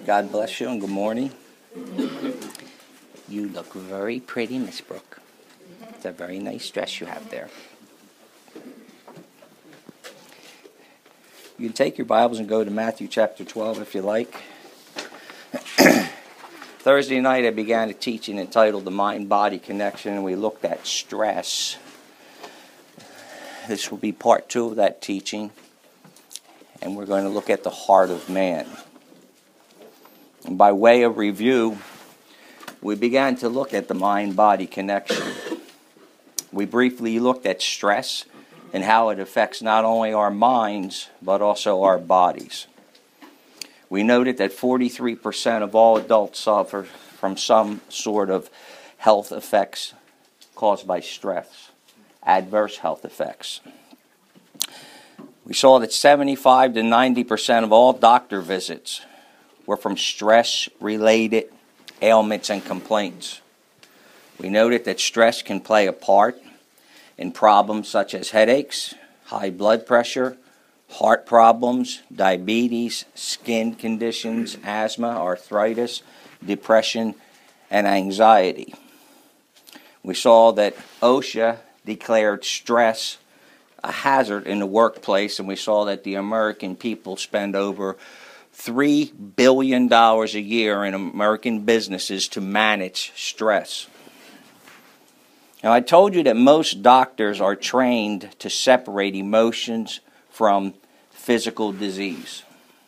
God bless you and good morning. You look very pretty, Miss Brooke. It's a very nice dress you have there. You can take your Bibles and go to Matthew chapter 12 if you like. Thursday night I began a teaching entitled The Mind-Body Connection, and we looked at stress. This will be part 2 of that teaching, and we're going to look at the heart of man. And by way of review, we began to look at the mind-body connection. We briefly looked at stress and how it affects not only our minds, but also our bodies. We noted that 43% of all adults suffer from some sort of health effects caused by stress, adverse health effects. We saw that 75 to 90% of all doctor visits were from stress-related ailments and complaints. We noted that stress can play a part in problems such as headaches, high blood pressure, heart problems, diabetes, skin conditions, asthma, arthritis, depression, and anxiety. We saw that OSHA declared stress a hazard in the workplace, and we saw that the American people spend over $3 billion a year in American businesses to manage stress. Now, I told you that most doctors are trained to separate emotions from physical disease.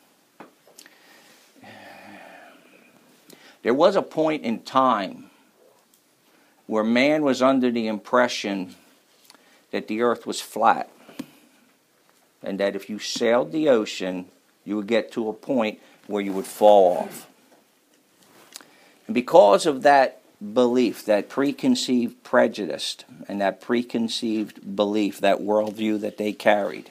There was a point in time where man was under the impression that the earth was flat, and that if you sailed the ocean, you would get to a point where you would fall off. And because of that belief, that preconceived prejudice, and that preconceived belief, that worldview that they carried,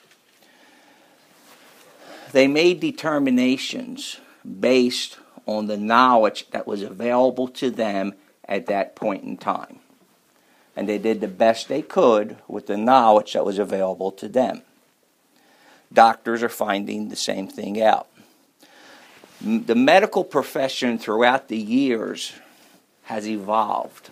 they made determinations based on the knowledge that was available to them at that point in time. And they did the best they could with the knowledge that was available to them. Doctors are finding the same thing out. The medical profession throughout the years has evolved.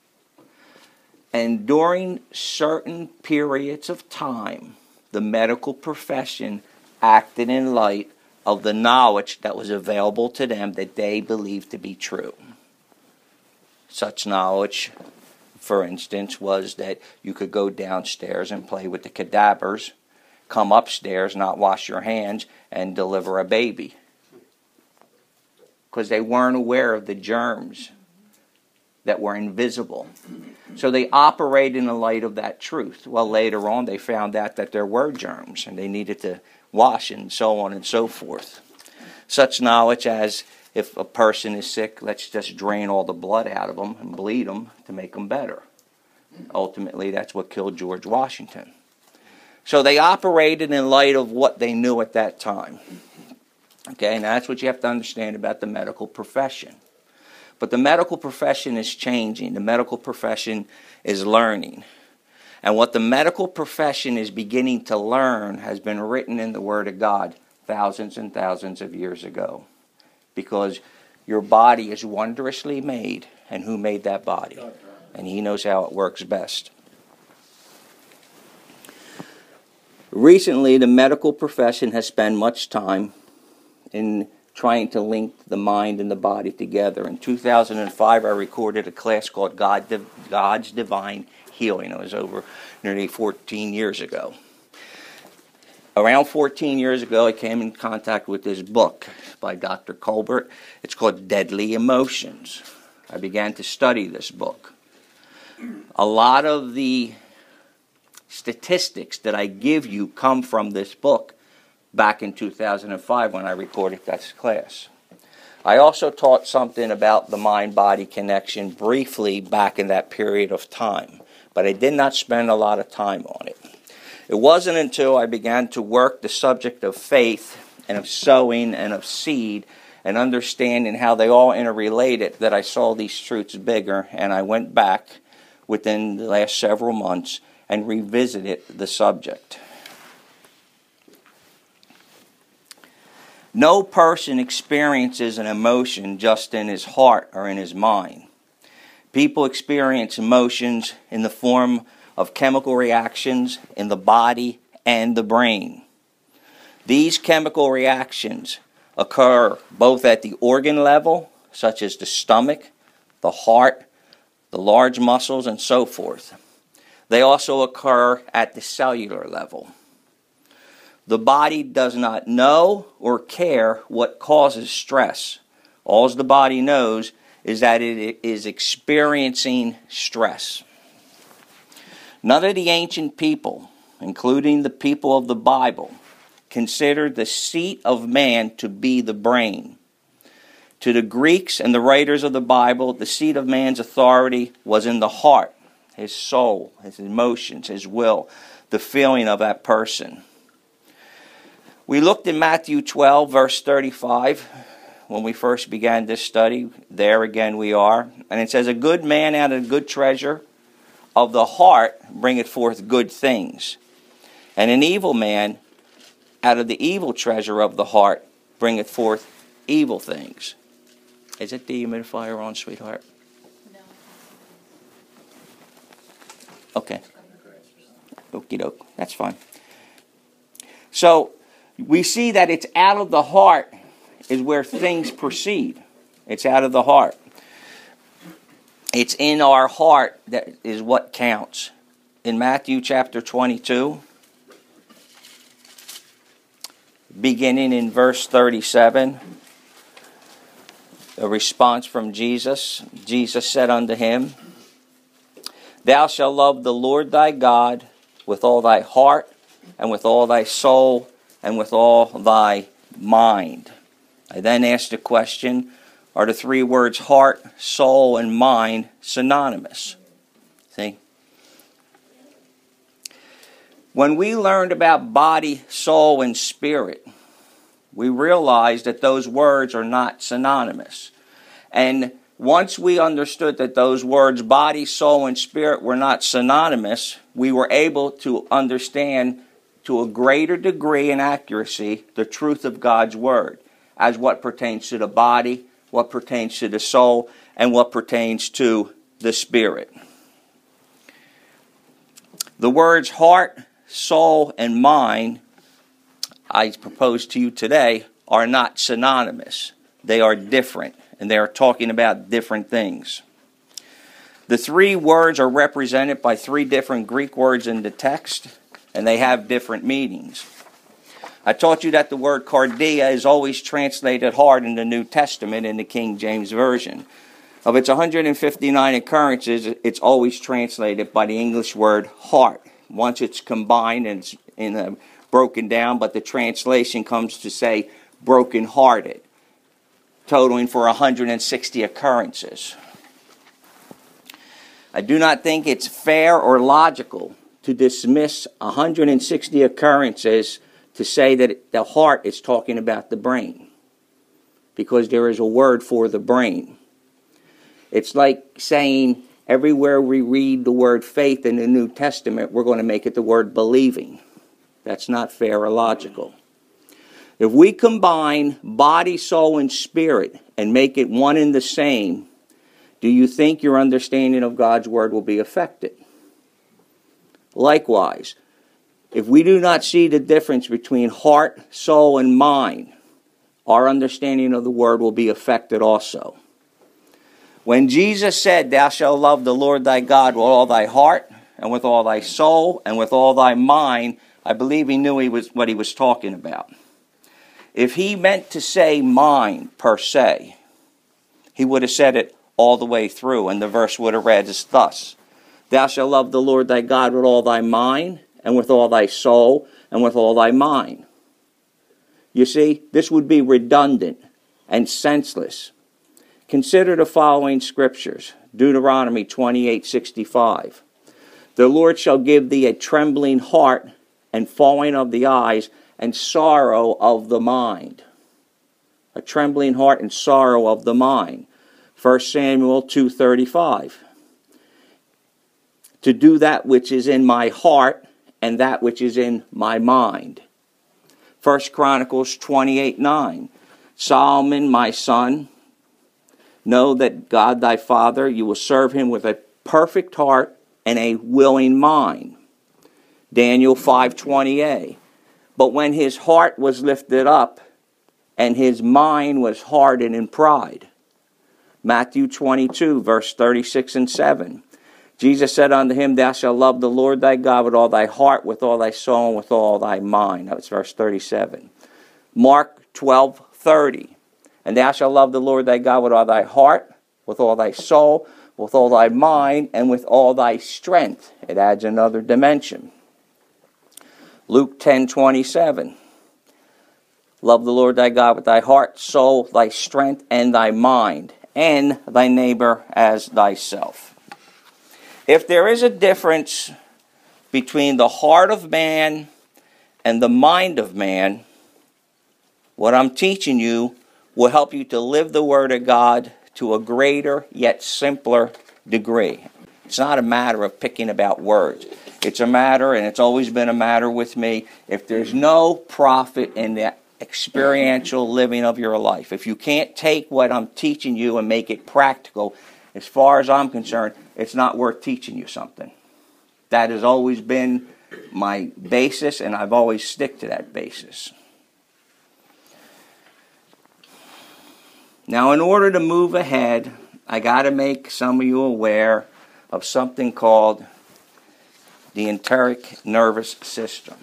And during certain periods of time, the medical profession acted in light of the knowledge that was available to them that they believed to be true. Such knowledge, for instance, was that you could go downstairs and play with the cadavers, come upstairs, not wash your hands, and deliver a baby. Because they weren't aware of the germs that were invisible. So they operated in the light of that truth. Well, later on, they found out that there were germs, and they needed to wash, and so on and so forth. Such knowledge as, if a person is sick, let's just drain all the blood out of them and bleed them to make them better. Ultimately, that's what killed George Washington. So they operated in light of what they knew at that time. Okay, and that's what you have to understand about the medical profession. But the medical profession is changing. The medical profession is learning. And what the medical profession is beginning to learn has been written in the Word of God thousands and thousands of years ago. Because your body is wondrously made, and who made that body? And He knows how it works best. Recently, the medical profession has spent much time in trying to link the mind and the body together. In 2005, I recorded a class called God's Divine Healing. It was over nearly 14 years ago. Around 14 years ago, I came in contact with this book by Dr. Colbert. It's called Deadly Emotions. I began to study this book. A lot of the statistics that I give you come from this book back in 2005 when I recorded that class. I also taught something about the mind-body connection briefly back in that period of time, but I did not spend a lot of time on it. It wasn't until I began to work the subject of faith and of sowing and of seed and understanding how they all interrelated that I saw these truths bigger, and I went back within the last several months and revisited the subject. No person experiences an emotion just in his heart or in his mind. People experience emotions in the form of chemical reactions in the body and the brain. These chemical reactions occur both at the organ level, such as the stomach, the heart, the large muscles, and so forth. They also occur at the cellular level. The body does not know or care what causes stress. All the body knows is that it is experiencing stress. None of the ancient people, including the people of the Bible, considered the seat of man to be the brain. To the Greeks and the writers of the Bible, the seat of man's authority was in the heart, his soul, his emotions, his will, the feeling of that person. We looked in Matthew 12, verse 35, when we first began this study. There again we are. And it says, a good man out of the good treasure of the heart bringeth forth good things. And an evil man out of the evil treasure of the heart bringeth forth evil things. Is it the humidifier on, sweetheart? No. Okay. Okie doke. That's fine. So, we see that it's out of the heart is where things proceed. It's out of the heart. It's in our heart that is what counts. In Matthew chapter 22, beginning in verse 37, a response from Jesus. Jesus said unto him, Thou shalt love the Lord thy God with all thy heart, and with all thy soul, and with all thy mind. I then asked the question, are the three words heart, soul, and mind synonymous? See? When we learned about body, soul, and spirit, we realized that those words are not synonymous. And once we understood that those words, body, soul, and spirit, were not synonymous, we were able to understand to a greater degree and accuracy the truth of God's Word as what pertains to the body, what pertains to the soul, and what pertains to the spirit. The words heart, soul, and mind, I propose to you today, are not synonymous. They are different, and they are talking about different things. The three words are represented by three different Greek words in the text, and they have different meanings. I taught you that the word cardia is always translated heart in the New Testament in the King James Version. Of its 159 occurrences, it's always translated by the English word heart. Once it's combined and broken down, but the translation comes to say broken-hearted, totaling for 160 occurrences. I do not think it's fair or logical to dismiss 160 occurrences to say that the heart is talking about the brain, because there is a word for the brain. It's like saying everywhere we read the word faith in the New Testament, we're going to make it the word believing. That's not fair or logical. If we combine body, soul, and spirit and make it one and the same, do you think your understanding of God's Word will be affected? Likewise, if we do not see the difference between heart, soul, and mind, our understanding of the Word will be affected also. When Jesus said, Thou shalt love the Lord thy God with all thy heart, and with all thy soul, and with all thy mind, I believe he knew what he was talking about. If he meant to say mind per se, he would have said it all the way through, and the verse would have read as thus: Thou shalt love the Lord thy God with all thy mind, and with all thy soul, and with all thy mind. You see, this would be redundant and senseless. Consider the following scriptures. Deuteronomy 28:65. The Lord shall give thee a trembling heart, and falling of the eyes, and sorrow of the mind. A trembling heart and sorrow of the mind. 1 Samuel 2:35. To do that which is in my heart, and that which is in my mind. 1 Chronicles 28:9. Solomon, my son, know that God thy Father, you will serve him with a perfect heart and a willing mind. Daniel 5:20a. But when his heart was lifted up, and his mind was hardened in pride. Matthew 22, verse 36 and 7. Jesus said unto him, thou shalt love the Lord thy God with all thy heart, with all thy soul, and with all thy mind. That's verse 37. Mark 12:30. And thou shalt love the Lord thy God with all thy heart, with all thy soul, with all thy mind, and with all thy strength. It adds another dimension. Luke 10:27. Love the Lord thy God with thy heart, soul, thy strength, and thy mind, and thy neighbor as thyself. If there is a difference between the heart of man and the mind of man, what I'm teaching you will help you to live the Word of God to a greater yet simpler degree. It's not a matter of picking about words. It's a matter, and it's always been a matter with me, if there's no profit in the experiential living of your life, if you can't take what I'm teaching you and make it practical, as far as I'm concerned, it's not worth teaching you something. That has always been my basis, and I've always stick to that basis. Now, in order to move ahead, I got to make some of you aware of something called the enteric nervous system.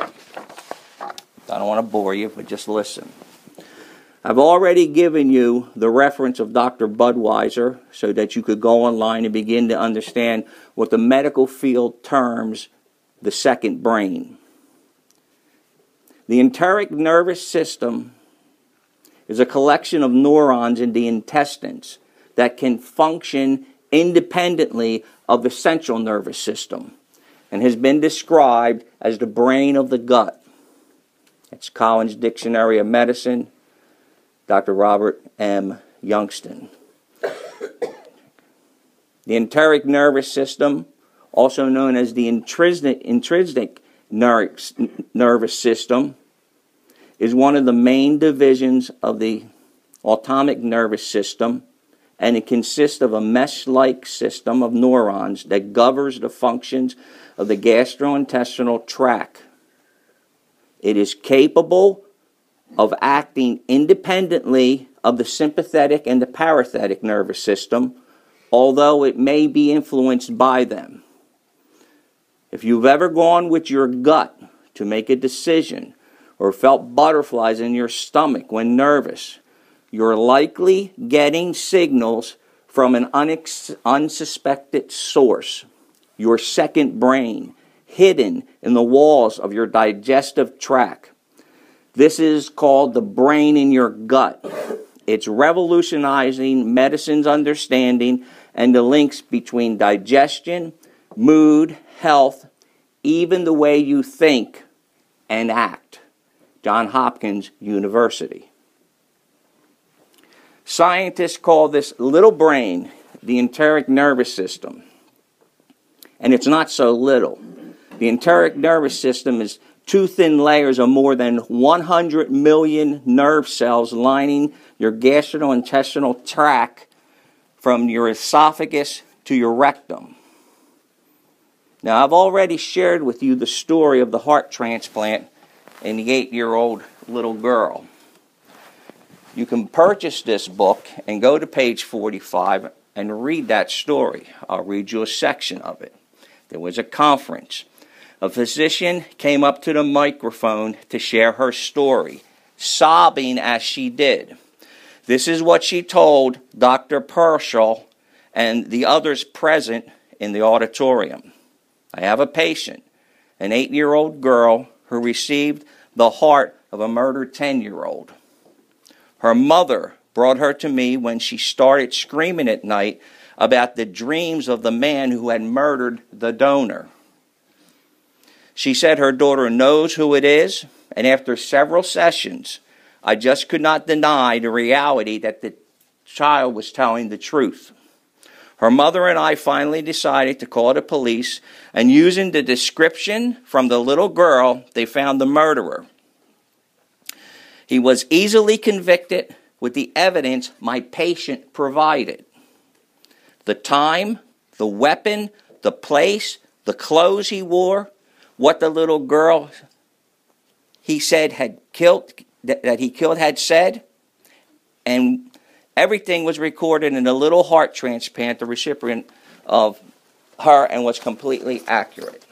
I don't want to bore you, but just listen. I've already given you the reference of Dr. Budweiser so that you could go online and begin to understand what the medical field terms the second brain. The enteric nervous system is a collection of neurons in the intestines that can function independently of the central nervous system and has been described as the brain of the gut. It's Collins Dictionary of Medicine, Dr. Robert M. Youngston. The enteric nervous system, also known as the intrinsic nervous system, is one of the main divisions of the autonomic nervous system, and it consists of a mesh-like system of neurons that governs the functions of the gastrointestinal tract. It is capable of acting independently of the sympathetic and the parasympathetic nervous system, although it may be influenced by them. If you've ever gone with your gut to make a decision or felt butterflies in your stomach when nervous, you're likely getting signals from an unsuspected source, your second brain, hidden in the walls of your digestive tract. This is called the brain in your gut. It's revolutionizing medicine's understanding and the links between digestion, mood, health, even the way you think and act. Johns Hopkins University. Scientists call this little brain the enteric nervous system. And it's not so little. The enteric nervous system is two thin layers of more than 100 million nerve cells lining your gastrointestinal tract from your esophagus to your rectum. Now, I've already shared with you the story of the heart transplant in the 8-year-old little girl. You can purchase this book and go to page 45 and read that story. I'll read you a section of it. There was a conference. A physician came up to the microphone to share her story, sobbing as she did. This is what she told Dr. Pershall and the others present in the auditorium. I have a patient, an 8-year-old girl who received the heart of a murdered 10-year-old. Her mother brought her to me when she started screaming at night about the dreams of the man who had murdered the donor. She said her daughter knows who it is, and after several sessions, I just could not deny the reality that the child was telling the truth. Her mother and I finally decided to call the police, and using the description from the little girl, they found the murderer. He was easily convicted with the evidence my patient provided. The time, the weapon, the place, the clothes he wore, what the little girl he said had killed, that he killed had said, and everything was recorded in a little heart transplant, the recipient of her, and was completely accurate.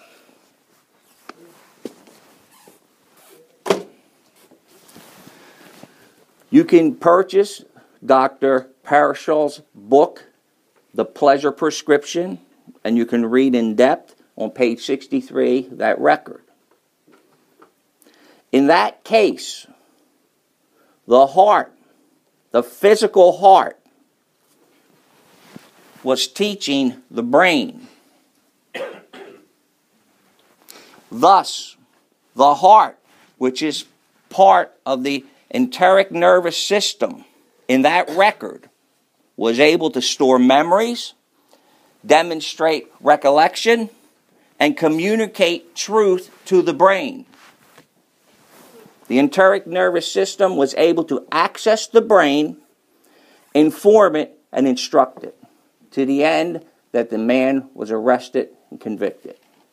You can purchase Dr. Parashall's book, The Pleasure Prescription, and you can read in depth on page 63 that record. In that case, the heart, the physical heart, was teaching the brain. Thus, the heart, which is part of the enteric nervous system in that record, was able to store memories, demonstrate recollection, and communicate truth to the brain. The enteric nervous system was able to access the brain, inform it, and instruct it, to the end that the man was arrested and convicted.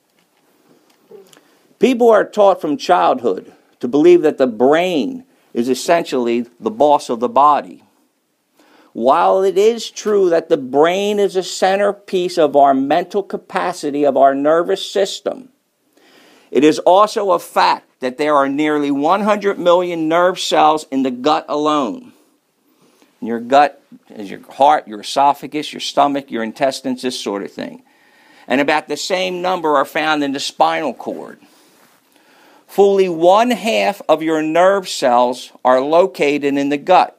People are taught from childhood to believe that the brain is essentially the boss of the body. While it is true that the brain is a centerpiece of our mental capacity of our nervous system, it is also a fact that there are nearly 100 million nerve cells in the gut alone. Your gut is your heart, your esophagus, your stomach, your intestines, this sort of thing. And about the same number are found in the spinal cord. Fully 1/2 of your nerve cells are located in the gut.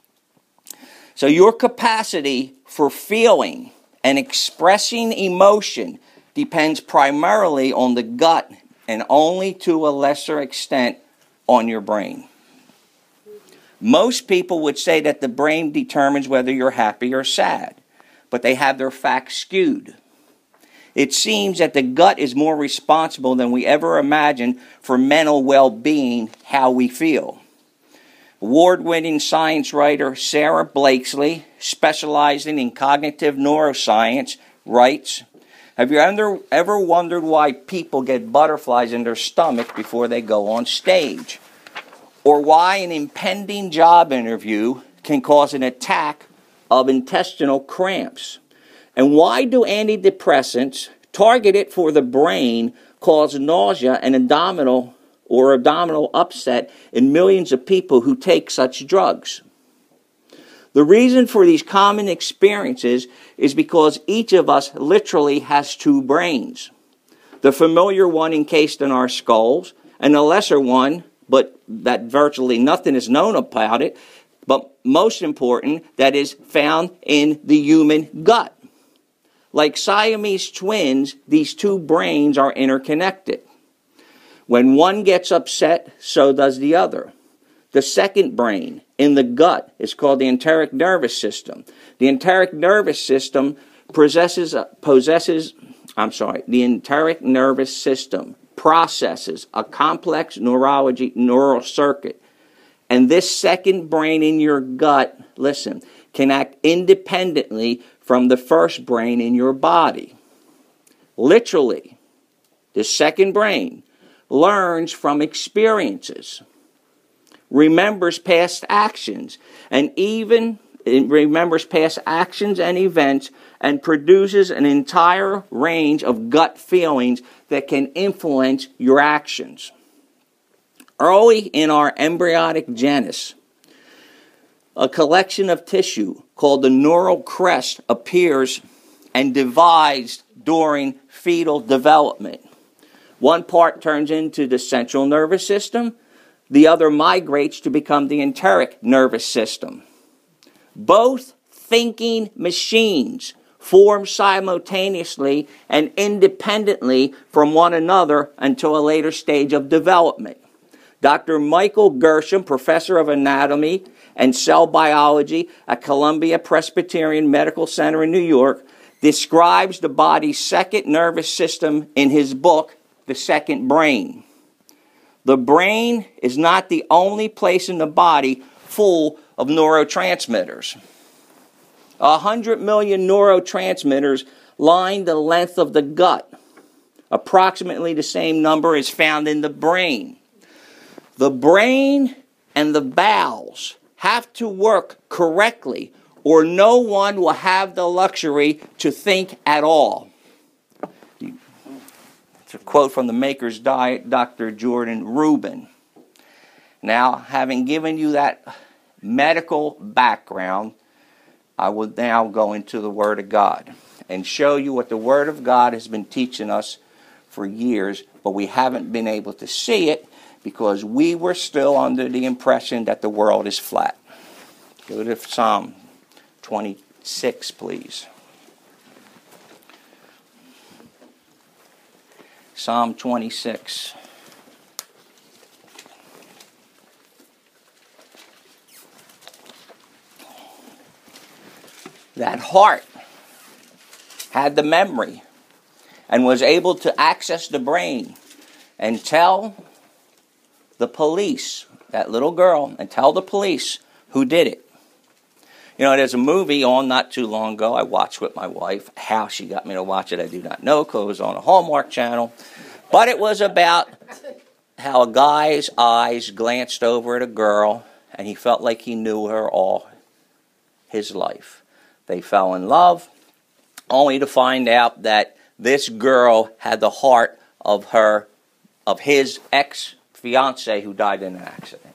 So your capacity for feeling and expressing emotion depends primarily on the gut and only to a lesser extent on your brain. Most people would say that the brain determines whether you're happy or sad, but they have their facts skewed. It seems that the gut is more responsible than we ever imagined for mental well-being, how we feel. Award-winning science writer Sarah Blakesley, specializing in cognitive neuroscience, writes, "Have you ever wondered why people get butterflies in their stomach before they go on stage? Or why an impending job interview can cause an attack of intestinal cramps? And why do antidepressants targeted for the brain cause nausea and abdominal upset in millions of people who take such drugs?" The reason for these common experiences is because each of us literally has two brains. The familiar one encased in our skulls, and the lesser one, but that virtually nothing is known about it, but most important, that is found in the human gut. Like Siamese twins, these two brains are interconnected. When one gets upset, so does the other. The second brain in the gut is called the enteric nervous system. The enteric nervous system processes a complex neural circuit. And this second brain in your gut, listen, can act independently from the first brain in your body. Literally, the second brain learns from experiences, remembers past actions, and even remembers past actions and events, and produces an entire range of gut feelings that can influence your actions. Early in our embryonic genus, a collection of tissue called the neural crest appears and divides during fetal development. One part turns into the central nervous system, the other migrates to become the enteric nervous system. Both thinking machines form simultaneously and independently from one another until a later stage of development. Dr. Michael Gershom, professor of anatomy and cell biology at Columbia Presbyterian Medical Center in New York, describes the body's second nervous system in his book, The Second Brain. The brain is not the only place in the body full of neurotransmitters. 100 million neurotransmitters line the length of the gut. Approximately the same number is found in the brain. The brain and the bowels have to work correctly, or no one will have the luxury to think at all. It's a quote from the Maker's Diet, Dr. Jordan Rubin. Now, having given you that medical background, I will now go into the Word of God and show you what the Word of God has been teaching us for years, but we haven't been able to see it because we were still under the impression that the world is flat. Go to Psalm 26, please. Psalm 26. That heart had the memory and was able to access the brain and tell the police, that little girl, and tell the police who did it. You know, there's a movie on not too long ago I watched with my wife. How she got me to watch it, I do not know, because it was on a Hallmark channel. But it was about how a guy's eyes glanced over at a girl, and he felt like he knew her all his life. They fell in love, only to find out that this girl had the heart of his ex-fiancée who died in an accident.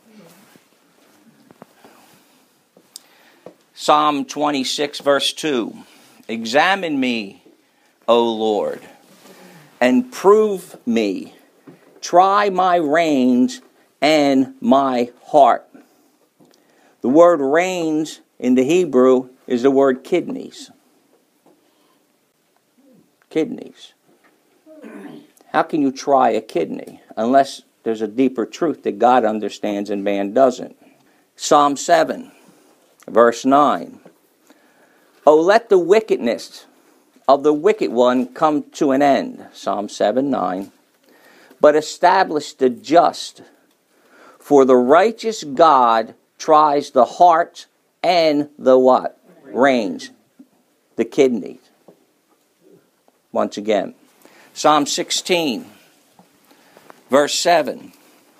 Psalm 26, verse 2. Examine me, O Lord, and prove me. Try my reins and my heart. The word reins in the Hebrew is the word kidneys. Kidneys. How can you try a kidney unless there's a deeper truth that God understands and man doesn't? Psalm 7, verse 9. Oh, let the wickedness of the wicked one come to an end. Psalm 7, 9. But establish the just, for the righteous God tries the heart and the what? Reins. The kidneys. Once again. Psalm 16, verse 7.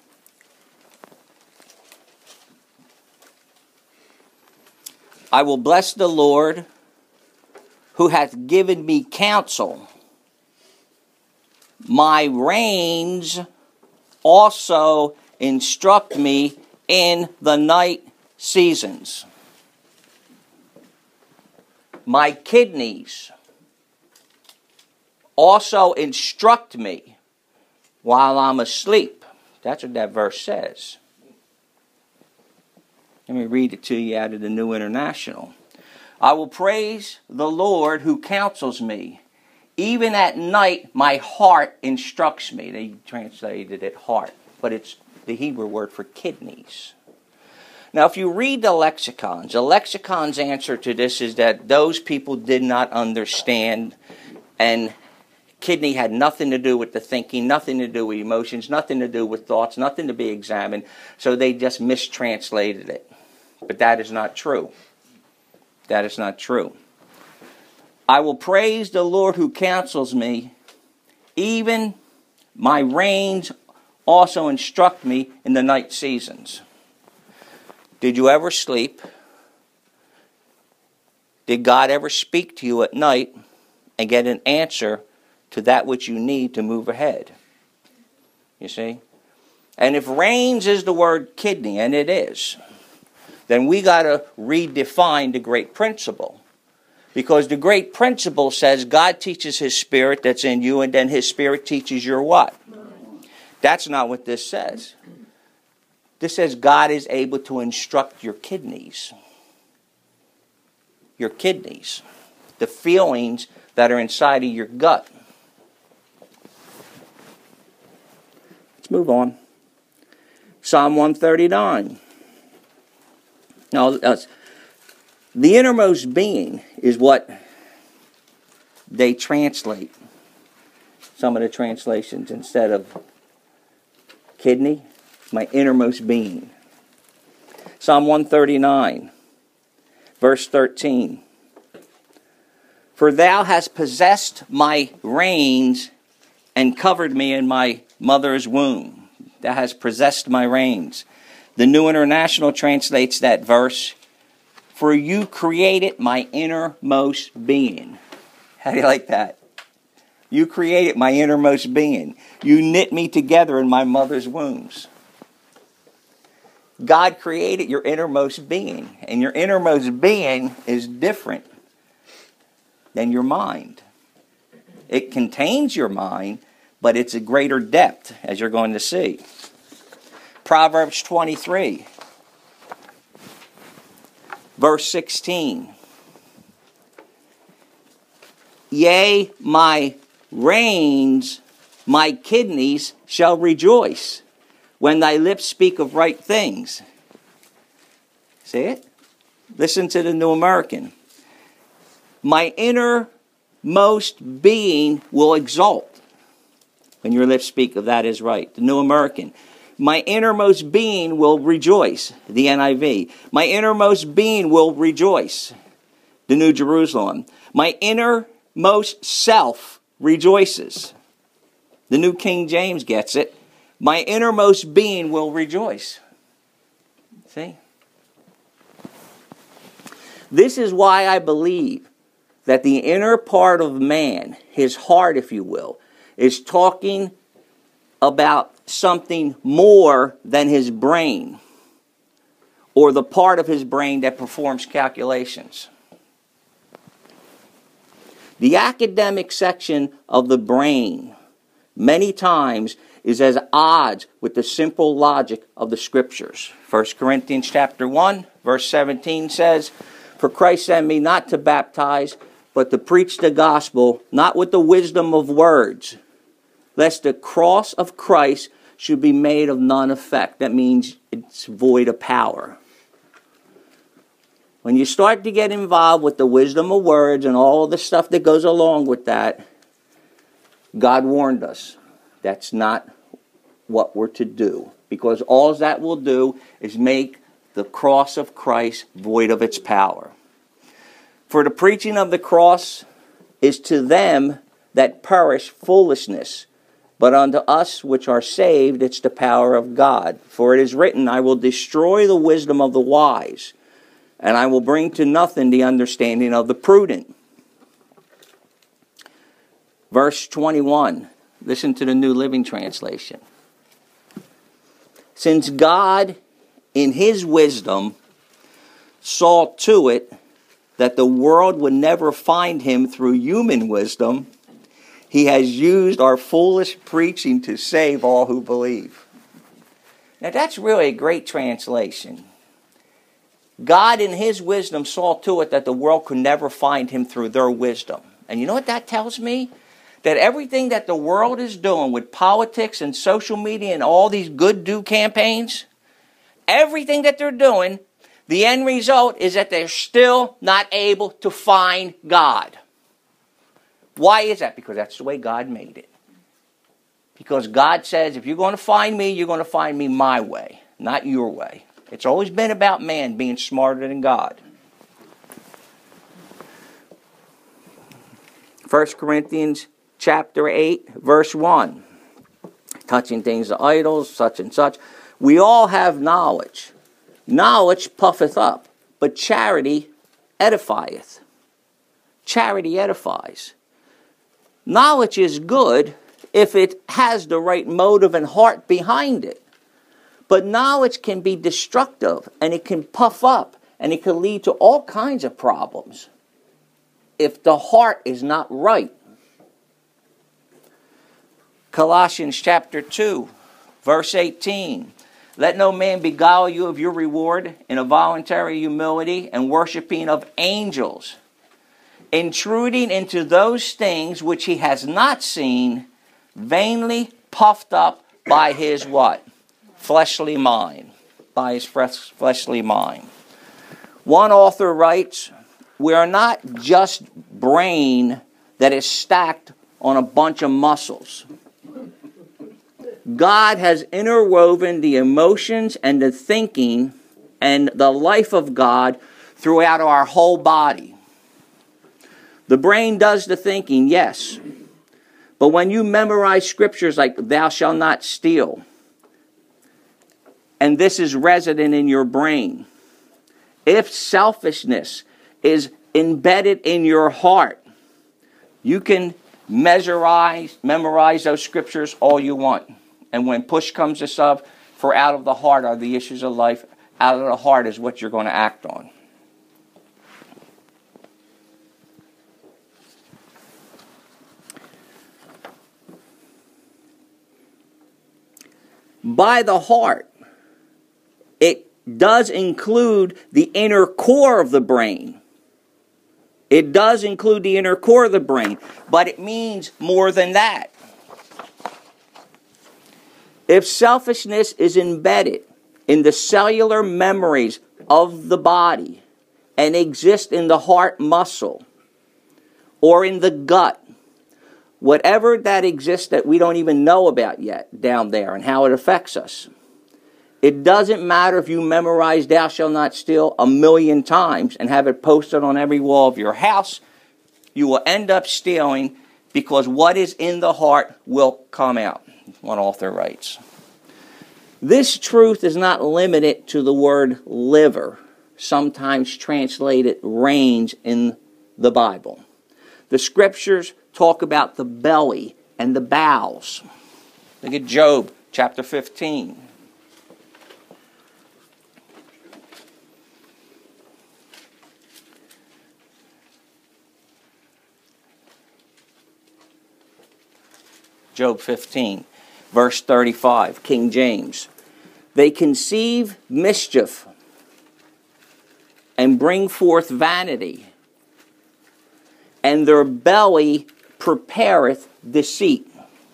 I will bless the Lord who hath given me counsel. My reins also instruct me in the night seasons. My kidneys also instruct me while I'm asleep. That's what that verse says. Let me read it to you out of the New International. I will praise the Lord who counsels me. Even at night, my heart instructs me. They translated it heart, but it's the Hebrew word for kidneys. Now, if you read the lexicon's answer to this is that those people did not understand, and kidney had nothing to do with the thinking, nothing to do with emotions, nothing to do with thoughts, nothing to be examined, so they just mistranslated it. But that is not true. That is not true. I will praise the Lord who counsels me. Even my reins also instruct me in the night seasons. Did you ever sleep? Did God ever speak to you at night and get an answer to that which you need to move ahead? You see? And if reins is the word kidney, and it is, then we got to redefine the great principle. Because the great principle says God teaches His Spirit that's in you, and then His Spirit teaches your what? That's not what this says. This says God is able to instruct your kidneys. Your kidneys. The feelings that are inside of your gut. Let's move on. Psalm 139. Now, the innermost being is what they translate. Some of the translations instead of kidney, my innermost being. Psalm 139, verse 13. For thou hast possessed my reins and covered me in my mother's womb. Thou hast possessed my reins. The New International translates that verse, for you created my innermost being. How do you like that? You created my innermost being. You knit me together in my mother's wombs. God created your innermost being, and your innermost being is different than your mind. It contains your mind, but it's a greater depth, as you're going to see. Proverbs 23, verse 16. Yea, my reins, my kidneys shall rejoice when thy lips speak of right things. See it? Listen to the New American. My innermost being will exult when your lips speak of that is right. The New American. My innermost being will rejoice. The NIV. My innermost being will rejoice. The New Jerusalem. My innermost self rejoices. The New King James gets it. My innermost being will rejoice. See? This is why I believe that the inner part of man, his heart, if you will, is talking about something more than his brain or the part of his brain that performs calculations. The academic section of the brain many times is at odds with the simple logic of the Scriptures. 1 Corinthians chapter 1, verse 17 says, for Christ sent me not to baptize, but to preach the gospel, not with the wisdom of words, lest the cross of Christ should be made of none effect. That means it's void of power. When you start to get involved with the wisdom of words and all the stuff that goes along with that, God warned us. That's not what we're to do. Because all that will do is make the cross of Christ void of its power. For the preaching of the cross is to them that perish foolishness, but unto us which are saved it's the power of God. For it is written, I will destroy the wisdom of the wise, and I will bring to nothing the understanding of the prudent. Verse 21. Listen to the New Living Translation. Since God, in his wisdom, saw to it that the world would never find him through human wisdom, he has used our foolish preaching to save all who believe. Now that's really a great translation. God, in his wisdom, saw to it that the world could never find him through their wisdom. And you know what that tells me? That everything that the world is doing with politics and social media and all these good do campaigns, everything that they're doing, the end result is that they're still not able to find God. Why is that? Because that's the way God made it. Because God says, if you're going to find me, you're going to find me my way, not your way. It's always been about man being smarter than God. 1 Corinthians chapter 8, verse 1. Touching things of idols, such and such. We all have knowledge. Knowledge puffeth up, but charity edifieth. Charity edifies. Knowledge is good if it has the right motive and heart behind it. But knowledge can be destructive, and it can puff up, and it can lead to all kinds of problems if the heart is not right. Colossians chapter 2, verse 18. Let no man beguile you of your reward in a voluntary humility and worshiping of angels, intruding into those things which he has not seen, vainly puffed up by his what? Fleshly mind. By his fleshly mind. One author writes, we are not just brain that is stacked on a bunch of muscles. God has interwoven the emotions and the thinking and the life of God throughout our whole body. The brain does the thinking, yes. But when you memorize scriptures like thou shalt not steal, and this is resident in your brain, if selfishness is embedded in your heart, you can memorize those scriptures all you want. And when push comes to shove, for out of the heart are the issues of life. Out of the heart is what you're going to act on. By the heart, it does include the inner core of the brain. It does include the inner core of the brain, but it means more than that. If selfishness is embedded in the cellular memories of the body and exists in the heart muscle or in the gut, whatever that exists that we don't even know about yet down there and how it affects us, it doesn't matter if you memorize thou shalt not steal 1,000,000 times and have it posted on every wall of your house, you will end up stealing because what is in the heart will come out. One author writes. This truth is not limited to the word liver, sometimes translated range in the Bible. The scriptures talk about the belly and the bowels. Look at Job chapter 15. Job 15, verse 35, King James. They conceive mischief and bring forth vanity, and their belly prepareth deceit.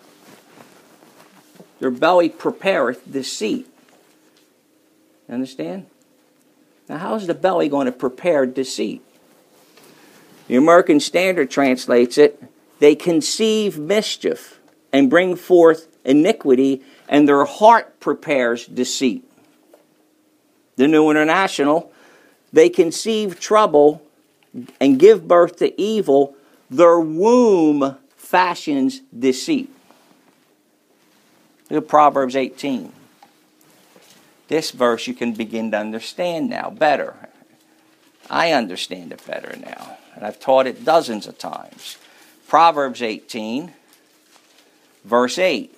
Their belly prepareth deceit. Understand? Now, how is the belly going to prepare deceit? The American Standard translates it, they conceive mischief and bring forth iniquity, and their heart prepares deceit. The New International, they conceive trouble and give birth to evil, their womb fashions deceit. Look at Proverbs 18. This verse you can begin to understand now better. I understand it better now, and I've taught it dozens of times. Proverbs 18, verse 8.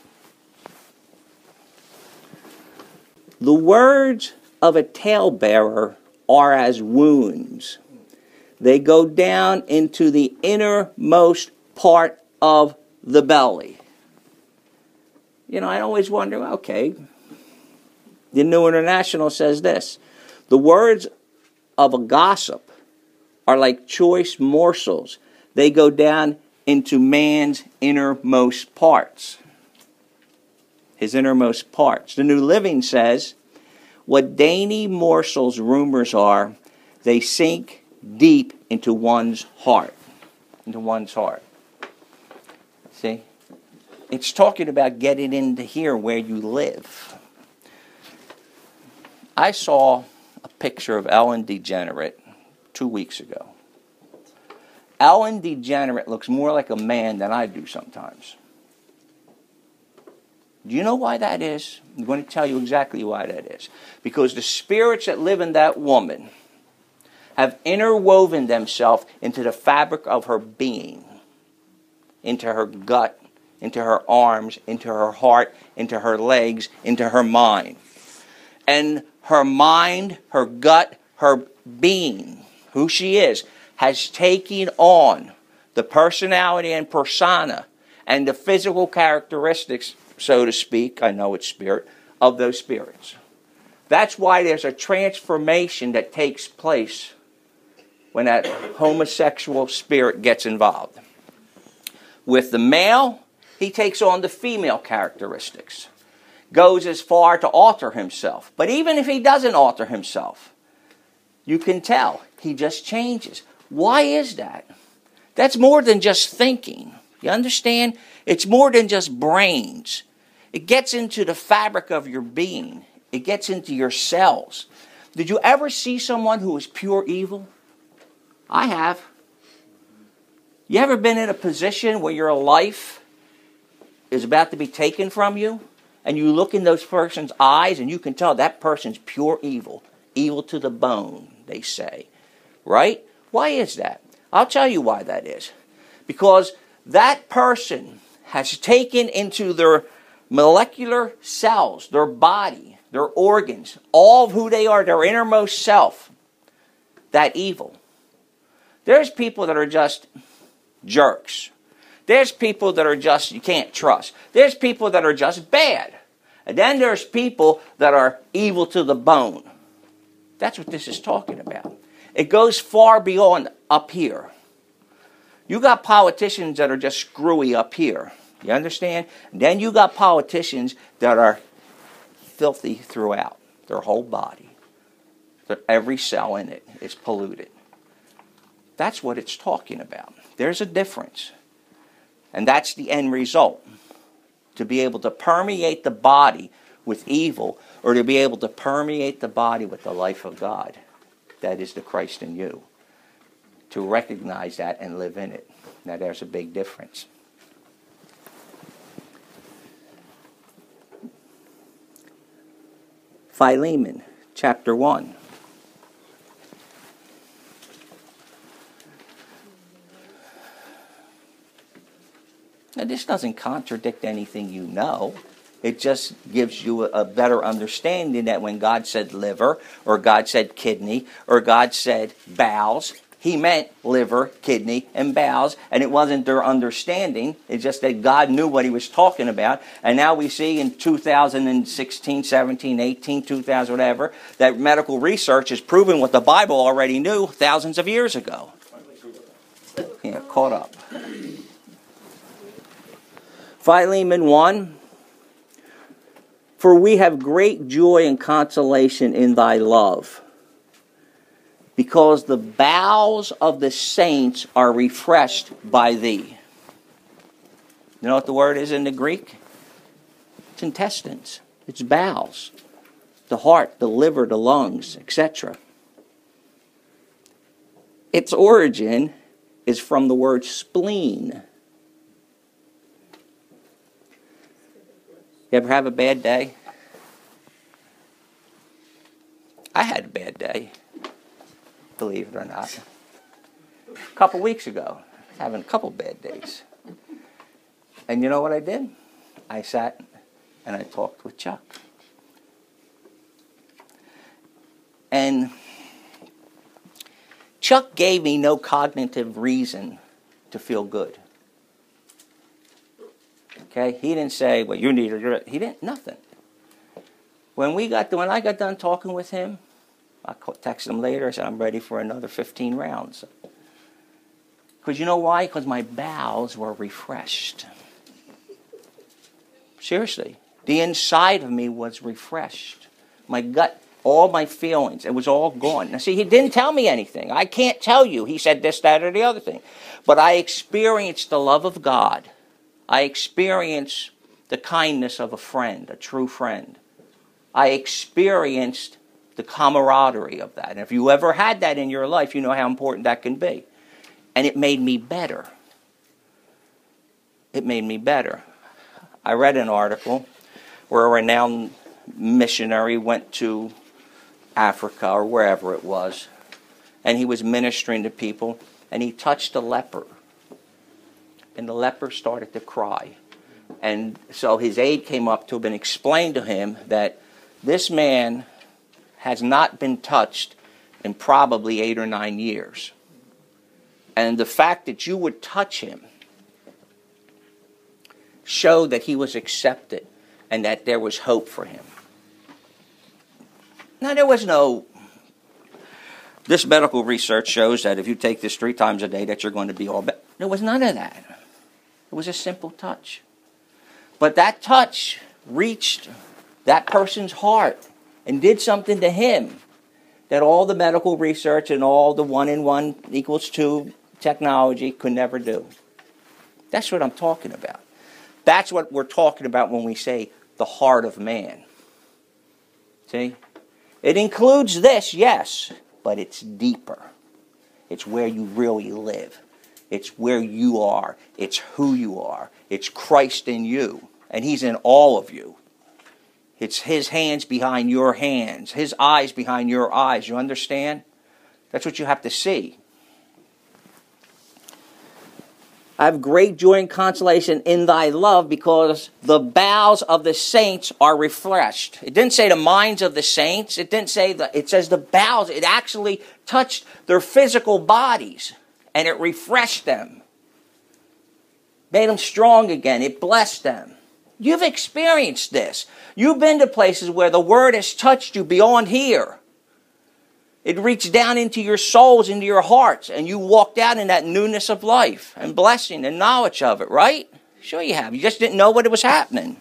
The words of a talebearer are as wounds. They go down into the innermost part of the belly. You know, I always wonder, okay, the New International says this. The words of a gossip are like choice morsels. They go down into man's innermost parts. His innermost parts. The New Living says, what dainty morsels rumors are, they sink deep into one's heart. Into one's heart. See? It's talking about getting into here where you live. I saw a picture of Ellen DeGeneres 2 weeks ago. Ellen DeGeneres looks more like a man than I do sometimes. Do you know why that is? I'm going to tell you exactly why that is. Because the spirits that live in that woman have interwoven themselves into the fabric of her being, into her gut, into her arms, into her heart, into her legs, into her mind. And her mind, her gut, her being, who she is, has taken on the personality and persona and the physical characteristics, so to speak, I know it's spirit, of those spirits. That's why there's a transformation that takes place when that homosexual spirit gets involved. With the male, he takes on the female characteristics, goes as far to alter himself. But even if he doesn't alter himself, you can tell he just changes. Why is that? That's more than just thinking. You understand? It's more than just brains. It gets into the fabric of your being. It gets into your cells. Did you ever see someone who was pure evil? I have. You ever been in a position where your life is about to be taken from you? And you look in those person's eyes and you can tell that person's pure evil. Evil to the bone, they say. Right? Why is that? I'll tell you why that is. Because that person has taken into their molecular cells, their body, their organs, all of who they are, their innermost self, that evil. There's people that are just jerks. There's people that are just, you can't trust. There's people that are just bad. And then there's people that are evil to the bone. That's what this is talking about. It goes far beyond up here. You got politicians that are just screwy up here. You understand? And then you got politicians that are filthy throughout their whole body. Every cell in it is polluted. That's what it's talking about. There's a difference. And that's the end result. To be able to permeate the body with evil, or to be able to permeate the body with the life of God. That is the Christ in you. To recognize that and live in it. Now there's a big difference. Philemon, chapter 1. Now this doesn't contradict anything you know. It just gives you a better understanding that when God said liver, or God said kidney, or God said bowels, He meant liver, kidney, and bowels, and it wasn't their understanding. It's just that God knew what He was talking about. And now we see in 2016, 17, 18, 2000, whatever, that medical research is proving what the Bible already knew thousands of years ago. Yeah, caught up. Philemon 1. For we have great joy and consolation in thy love, because the bowels of the saints are refreshed by thee. You know what the word is in the Greek? It's intestines. It's bowels. The heart, the liver, the lungs, etc. Its origin is from the word spleen. You ever have a bad day? I had a bad day, believe it or not. A couple weeks ago, having a couple bad days. And you know what I did? I sat and I talked with Chuck. And Chuck gave me no cognitive reason to feel good. Okay, he didn't say, well, you need it. He didn't, nothing. When I got done talking with him, I texted him later. I said, I'm ready for another 15 rounds. Because you know why? Because my bowels were refreshed. Seriously. The inside of me was refreshed. My gut, all my feelings, it was all gone. Now see, he didn't tell me anything. I can't tell you. He said this, that, or the other thing. But I experienced the love of God. I experienced the kindness of a friend, a true friend. I experienced the camaraderie of that. And if you ever had that in your life, you know how important that can be. And it made me better. It made me better. I read an article where a renowned missionary went to Africa or wherever it was, and he was ministering to people, and he touched a leper. And the leper started to cry. And so his aide came up to him and explained to him that this man has not been touched in probably 8 or 9 years. And the fact that you would touch him showed that he was accepted and that there was hope for him. Now, there was no... This medical research shows that if you take this 3 times a day that you're going to be all better. There was none of that. It was a simple touch. But that touch reached that person's heart and did something to him that all the medical research and all the 1 and 1 equals 2 technology could never do. That's what I'm talking about. That's what we're talking about when we say the heart of man. See? It includes this, yes, but it's deeper. It's where you really live. It's where you are. It's who you are. It's Christ in you. And He's in all of you. It's His hands behind your hands. His eyes behind your eyes. You understand? That's what you have to see. I have great joy and consolation in thy love, because the bowels of the saints are refreshed. It didn't say the minds of the saints. It didn't say it says the bowels. It actually touched their physical bodies, and it refreshed them. Made them strong again. It blessed them. You've experienced this. You've been to places where the Word has touched you beyond here. It reached down into your souls, into your hearts, and you walked out in that newness of life and blessing and knowledge of it, right? Sure you have. You just didn't know what was happening.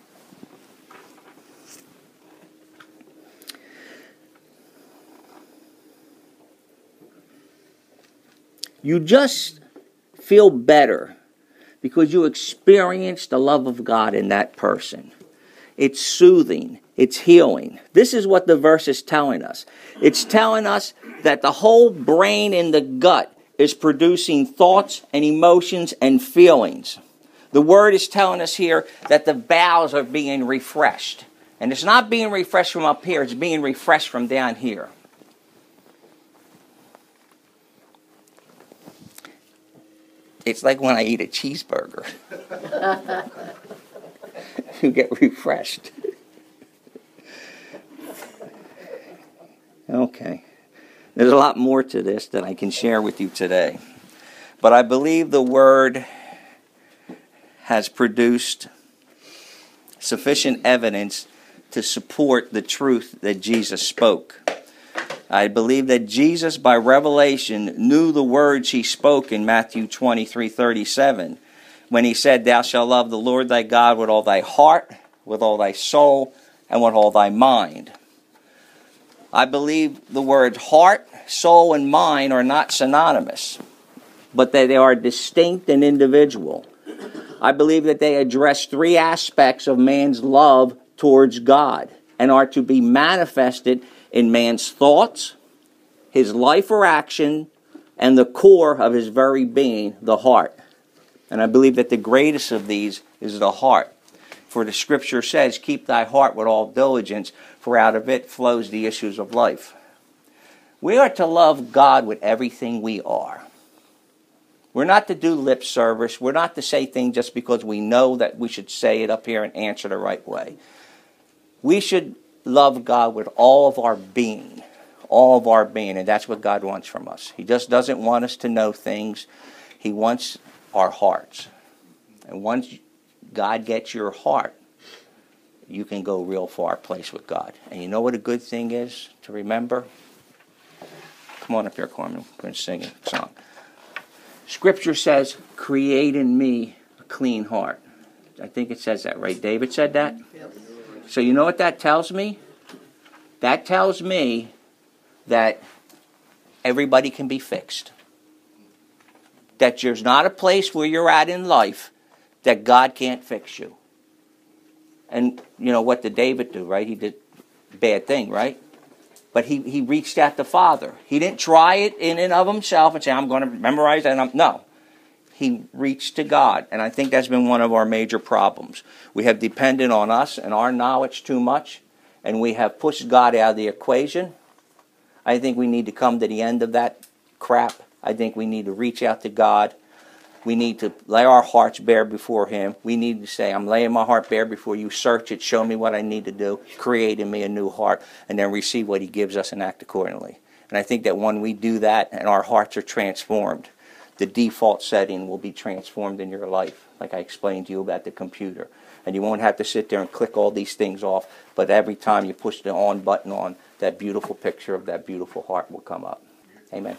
You just feel better because you experience the love of God in that person. It's soothing. It's healing. This is what the verse is telling us. It's telling us that the whole brain in the gut is producing thoughts and emotions and feelings. The word is telling us here that the bowels are being refreshed. And it's not being refreshed from up here. It's being refreshed from down here. It's like when I eat a cheeseburger. You get refreshed. Okay. There's a lot more to this that I can share with you today. But I believe the Word has produced sufficient evidence to support the truth that Jesus spoke. I believe that Jesus, by revelation, knew the words He spoke in Matthew 23:37, when He said, "Thou shalt love the Lord thy God with all thy heart, with all thy soul, and with all thy mind." I believe the words heart, soul, and mind are not synonymous, but that they are distinct and individual. I believe that they address three aspects of man's love towards God and are to be manifested in man's thoughts, his life or action, and the core of his very being, the heart. And I believe that the greatest of these is the heart. For the Scripture says, "Keep thy heart with all diligence, for out of it flows the issues of life." We are to love God with everything we are. We're not to do lip service. We're not to say things just because we know that we should say it up here and answer the right way. We should love God with all of our being. All of our being. And that's what God wants from us. He just doesn't want us to know things. He wants our hearts. And once God gets your heart, you can go real far place with God. And you know what a good thing is to remember? Come on up here, Carmen. We're going to sing a song. Scripture says, "Create in me a clean heart." I think it says that, right? David said that? Yep. So you know what that tells me? That tells me that everybody can be fixed. That there's not a place where you're at in life that God can't fix you. And you know what did David do, right? He did a bad thing, right? But he reached out to Father. He didn't try it in and of himself and say, "I'm going to memorize that." No. He reached to God. And I think that's been one of our major problems. We have depended on us and our knowledge too much, and we have pushed God out of the equation. I think we need to come to the end of that crap. I think we need to reach out to God. We need to lay our hearts bare before Him. We need to say, "I'm laying my heart bare before you. Search it. Show me what I need to do. Create in me a new heart." And then receive what He gives us and act accordingly. And I think that when we do that and our hearts are transformed, the default setting will be transformed in your life, like I explained to you about the computer. And you won't have to sit there and click all these things off, but every time you push the on button on, that beautiful picture of that beautiful heart will come up. Amen.